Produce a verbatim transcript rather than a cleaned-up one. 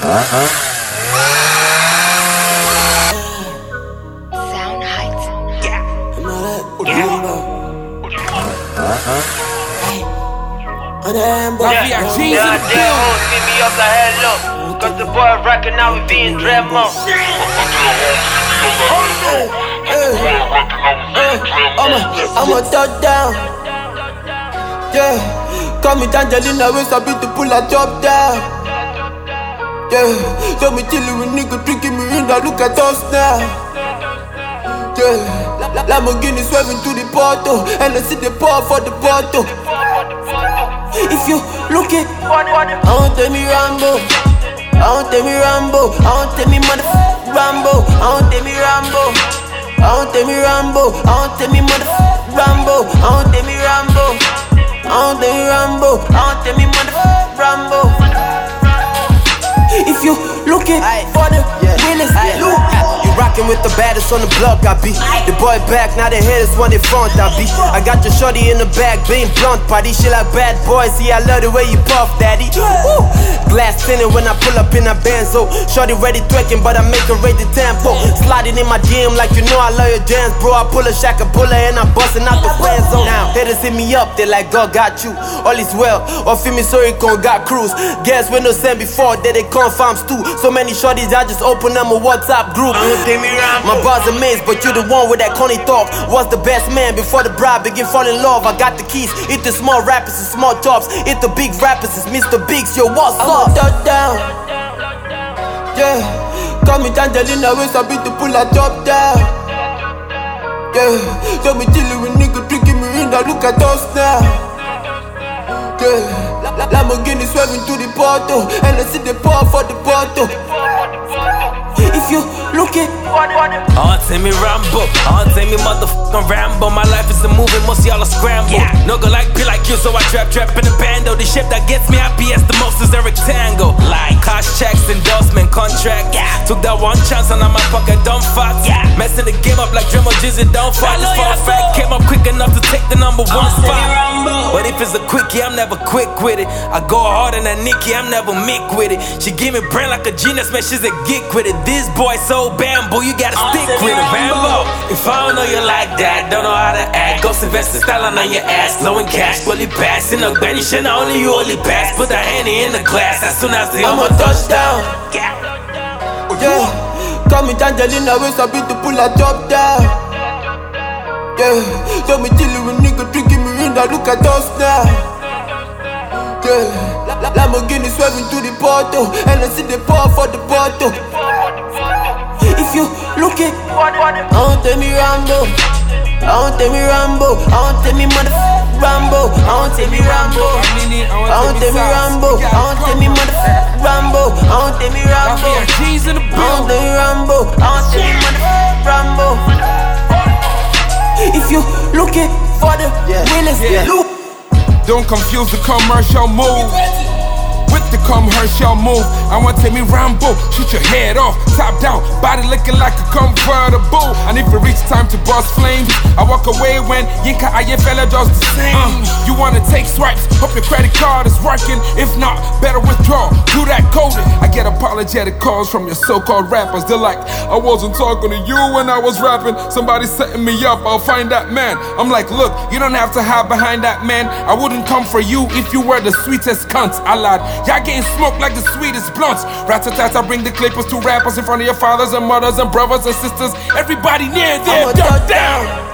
Sound heights. Yeah. Yeah, yeah, damn hoes beat me up like hello. Cause the boy rockin' out with V and Dremo. I'm a touchdown. Yeah, call me Angelina, we sabi to pull a top down. Yeah, so me chillin' with nigga tricking me in, now look at us now. Yeah, Lamborghini swerving to the portal, and I see the pour for the bottle. If you look it, I don't tell me Rambo, I don't tell me Rambo, I don't tell me motherfucking Rambo, I don't tell me Rambo, I don't tell me Rambo, I don't tell me motherfucking Rambo, I don't tell me Rambo, I don't tell me Rambo, I don't tell me motherfucking Rambo. If you looking for the realest, look. You rockin' with the baddest on the block, I be. The boy back, now the haters want it front, I be. I got your shorty in the back, being blunt, party shit like bad boys. See, I love the way you puff, daddy. Woo. Glass tinted when I pull up in a Benzo. Shorty ready twerking, but I make her rate the tempo. Sliding in my D M like you know I love your dance, bro. I pull a shaka puller and I'm busting out the friend zone. Now haters hit me up, they like God got you. All is well, or feel me sorry, con got cruise. Gas window sent before, that they confirm stew. So many shorties, I just open them a WhatsApp group. My bars amazed, but you the one with that corny talk. Was the best man before the bride begin fall in love. I got the keys, it the small rappers and small tops. It the big rappers, it's Mister Biggs, yo, what's up? I'm a touchdown. Yeah, call me Angelina, we sabi to pull a top down. Yeah, so me chillin' with nigga tricking me in, now look at us now. Yeah, Lamborghini swerving to the portal, and I see the pour for the bottle. If you looking, I don't tell me Rambo, I don't tell me motherfucking Rambo. My life is a movie, most y'all are scramble. Yeah. No go like be like you, so I trap trap in the bando. The shit that gets me happy as the most is a rectangle. Like cash checks, endorsement contract. Yeah. Took that one chance and now my pocket don't fat. Yeah. Messing the game up like Dremo Jizzy, don't fight. This far fact came up quick enough to take the number one spot. But if it's a quickie, I'm never quick with it. I go harder than Nicki, I'm never mick with it. She give me brain like a genius, man, she's a geek with it. This boy so bamboo, you gotta stick with it, Rambo. If I don't know you like that, don't know how to act. Go Sylvester styling on your ass, blowing cash, fully pass. In a granny shit, not only you only pass. Put that handy in the glass as soon as the I'm a touchdown. Yeah, call me Angelina, we sabi to pull a top down. Yeah, so me chillin' with nigga tricking me in, now look at us now. Yeah, Lamborghini swerving to the portal, and I see the pour for the bottle. If you looking, I don't tell me Rambo, I don't tell me Rambo, I don't tell me motherfucking Rambo, I don't tell me Rambo, I don't tell me Rambo, I don't tell me motherfucking Rambo, I don't tell me Rambo, I don't tell me Rambo, I don't tell me motherfucking Rambo. If you looking for the realest, look. Don't confuse the commercial move with the commercial move. I want to take me Rambo, shoot your head off, top down, body looking like a convertible. And if it reach time to bust flames, I walk away when Yinka Ayefele does the same. uh, You wanna take swipes, hope your credit card is working. If not, better withdraw, do that coding. I get apologetic calls from your so-called rappers. They're like, I wasn't talking to you when I was rapping. Somebody setting me up, I'll find that man. I'm like, look, you don't have to hide behind that man. I wouldn't come for you if you were the sweetest cunt. I lied, y'all getting smoked like the sweetest blunts. Rat-a-tat, I bring the clippers to rappers in front of your fathers and mothers and brothers and sisters. Everybody near there, duck down.